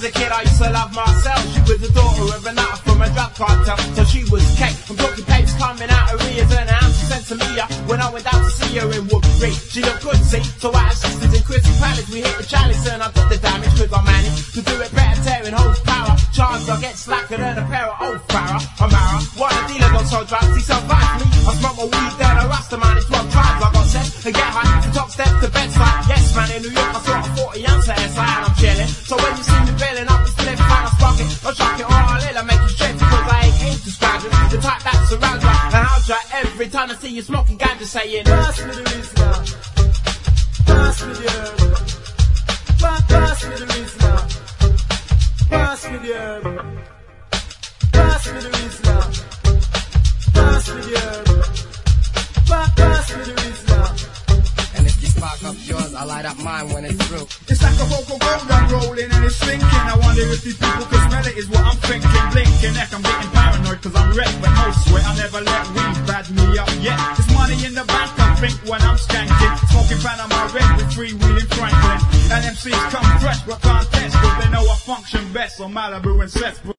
a kid I used to love Marcel. She was the daughter of a nutter from a drug cartel, so she was cake. I'm talking papes coming out of ears and out. She sent to me when I went down to see her in Woodbury. She looked good, see, so I had sisters in Crystal Palace. We hit the chalice and I took the damage, cause I managed to do it better, tearing horsepower. Charged, I get slacker than a pair of old Farrah. I'm Mara, one of the dealers don't sell drugs, he survived me. I smoke my weed, then I rust the man, it's one tribes. I got set and get high, from top step to bedside. Yes man, in New York I saw a 40 ounce of SI and I'm chilling. So when you see me bailing up the slip, man, I spark it, I chuck it, or I'll let make you straight, because I ain't into describing the type that surrounds you. And how's you every time I see you smoking ganja saying, pass me the Rizla, pass me the herb, pass me the Rizla, pass me the herb, pass me the Rizla, pass me the herb, pass me the Rizla. And if you spark up yours, I light up mine when it's through. It's like a vocal gold I'm rolling and it's sinking. I wonder if these people can smell it, is what I'm thinking. Blinking neck, I'm getting paranoid cause I'm wrecked, but no sweat, I never let weed bad me up yet. There's money in the bank, I think, when I'm skanking. Smoking Panama Red with freewheeling Franklin. And MCs come fresh but can't test, cause they know I function best on Malibu and Seth.